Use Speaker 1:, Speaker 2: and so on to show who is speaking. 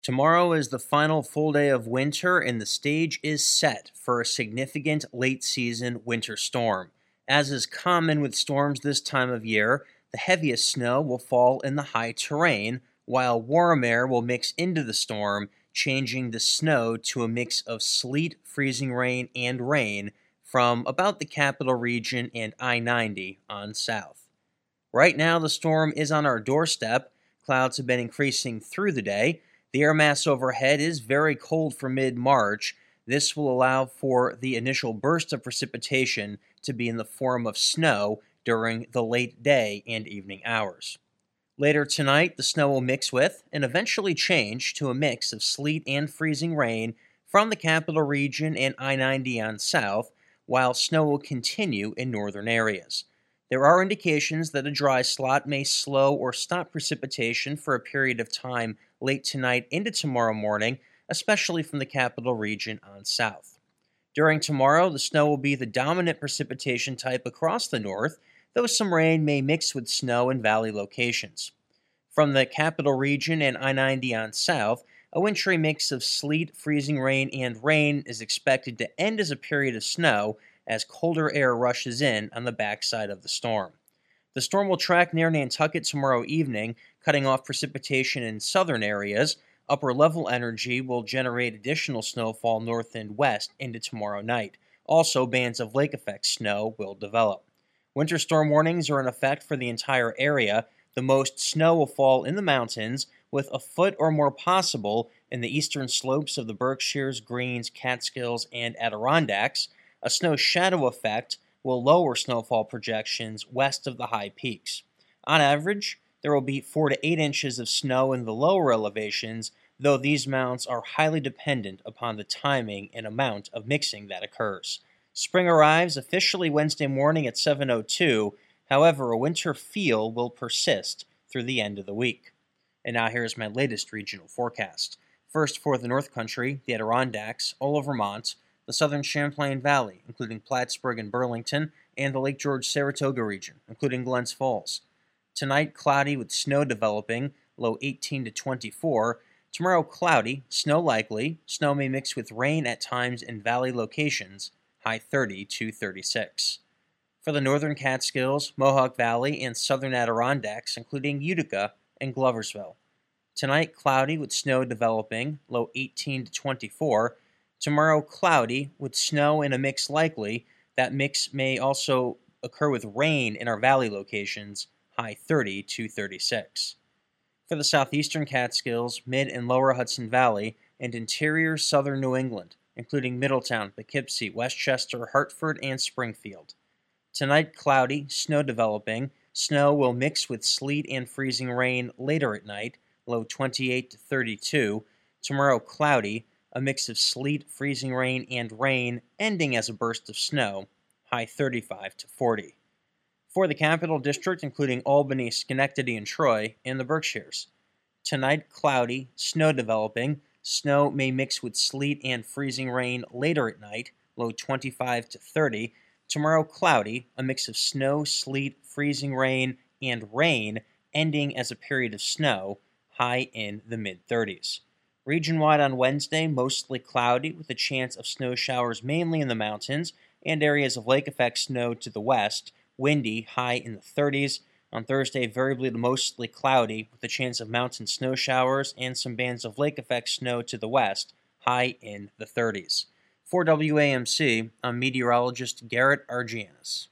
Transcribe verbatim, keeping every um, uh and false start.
Speaker 1: Tomorrow is the final full day of winter, and the stage is set for a significant late season winter storm. As is common with storms this time of year, the heaviest snow will fall in the high terrain, while warm air will mix into the storm, changing the snow to a mix of sleet, freezing rain, and rain from about the capital region and I ninety on south. Right now, the storm is on our doorstep. Clouds have been increasing through the day. The air mass overhead is very cold for mid-March. This will allow for the initial burst of precipitation to be in the form of snow during the late day and evening hours. Later tonight, the snow will mix with and eventually change to a mix of sleet and freezing rain from the capital region and I ninety on south, while snow will continue in northern areas. There are indications that a dry slot may slow or stop precipitation for a period of time late tonight into tomorrow morning, especially from the capital region on south. During tomorrow, the snow will be the dominant precipitation type across the north, though some rain may mix with snow in valley locations. From the capital region and I ninety on south, a wintry mix of sleet, freezing rain, and rain is expected to end as a period of snow as colder air rushes in on the backside of the storm. The storm will track near Nantucket tomorrow evening, cutting off precipitation in southern areas. Upper-level energy will generate additional snowfall north and west into tomorrow night. Also, bands of lake-effect snow will develop. Winter storm warnings are in effect for the entire area. The most snow will fall in the mountains, with a foot or more possible in the eastern slopes of the Berkshires, Greens, Catskills, and Adirondacks. A snow shadow effect will lower snowfall projections west of the high peaks. On average, there will be four to eight inches of snow in the lower elevations, though these mounts are highly dependent upon the timing and amount of mixing that occurs. Spring arrives officially Wednesday morning at seven oh two. However, a winter feel will persist through the end of the week. And now here's my latest regional forecast. First, for the North Country, the Adirondacks, all of Vermont, the southern Champlain Valley, including Plattsburgh and Burlington, and the Lake George-Saratoga region, including Glens Falls. Tonight, cloudy with snow developing, low eighteen to twenty-four. Tomorrow, cloudy, snow likely. Snow may mix with rain at times in valley locations, high thirty to thirty-six. For the northern Catskills, Mohawk Valley, and southern Adirondacks, including Utica and Gloversville. Tonight, cloudy with snow developing, low eighteen to twenty-four. Tomorrow, cloudy with snow and a mix likely. That mix may also occur with rain in our valley locations, high thirty to thirty-six. For the southeastern Catskills, mid and lower Hudson Valley, and interior southern New England, including Middletown, Poughkeepsie, Westchester, Hartford, and Springfield. Tonight, cloudy, snow developing. Snow will mix with sleet and freezing rain later at night, low twenty-eight to thirty-two. Tomorrow, cloudy, a mix of sleet, freezing rain, and rain, ending as a burst of snow, high thirty-five to forty. For the Capital District, including Albany, Schenectady, and Troy, and the Berkshires. Tonight, cloudy, snow developing. Snow may mix with sleet and freezing rain later at night, low twenty-five to thirty. Tomorrow, cloudy, a mix of snow, sleet, freezing rain, and rain, ending as a period of snow, high in the mid-thirties. Region-wide on Wednesday, mostly cloudy with a chance of snow showers mainly in the mountains and areas of lake-effect snow to the west, windy, high in the thirties. On Thursday, variably to mostly cloudy with a chance of mountain snow showers and some bands of lake-effect snow to the west, high in the thirties. For W A M C, I'm meteorologist Garrett Argianis.